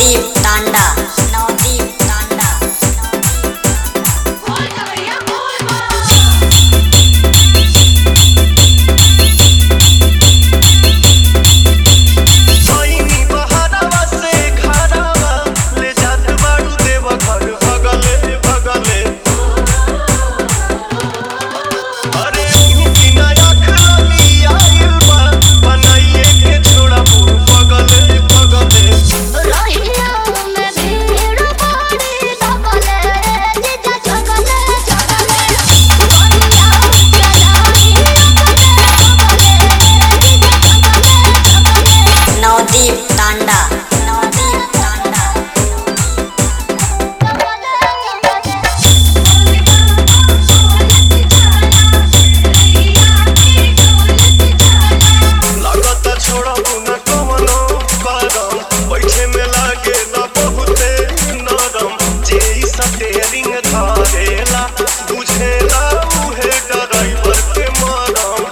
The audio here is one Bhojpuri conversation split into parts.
नवदीप टांडा नवदीप टांडा नवदीप टांडा नवदीप टांडा लागता छोड़ा न कवनो करम बैठे में लागे ना बहुते नरम जे स्टीयरिंग धरेला बुझेला उहे ड्राइवर के मरम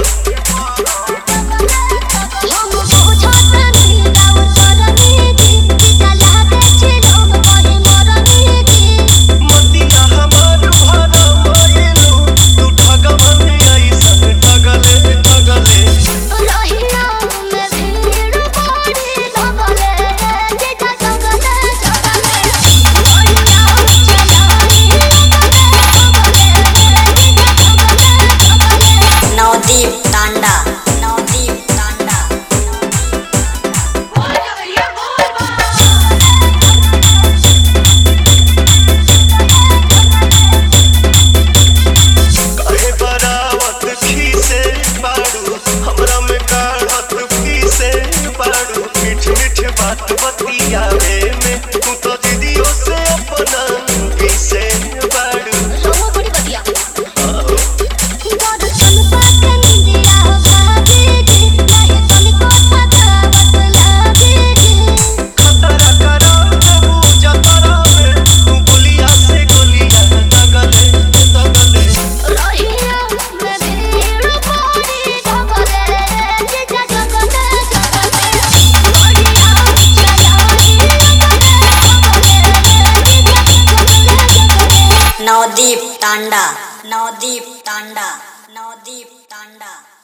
मतिया हमार भरा मइलू तू ठगवन ऐसन ठगले ठगले नवदीप टांडा नवदीप टांडा काहे बरावत खीसे बाड़ू हमरा में काढ़त फीसे बाड़ू मीठ मीठ बात बतियावे में तू तो दीदियों से अपना पीसे बाड़ू खतरा करा देबू जतरा में तू गोलिया से गोलिया दगले दगले नवदीप टांडा नवदीप टांडा नवदीप टांडा।